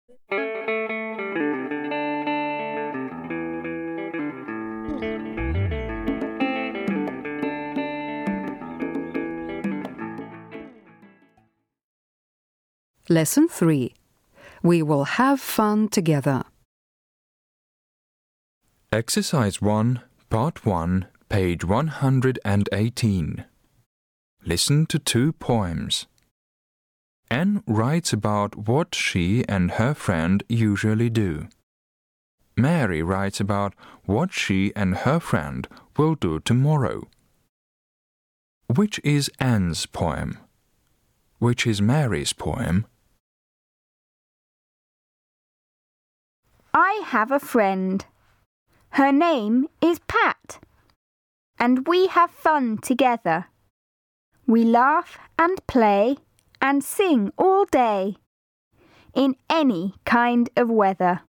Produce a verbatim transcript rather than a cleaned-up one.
Lesson three. We will have fun together. Exercise one, Part one, page one hundred eighteen. Listen to two poems. Anne writes about what she and her friend usually do. Mary writes about what she and her friend will do tomorrow. Which is Anne's poem? Which is Mary's poem? I have a friend. Her name is Pat, and we have fun together. We laugh and play and sing all day, in any kind of weather.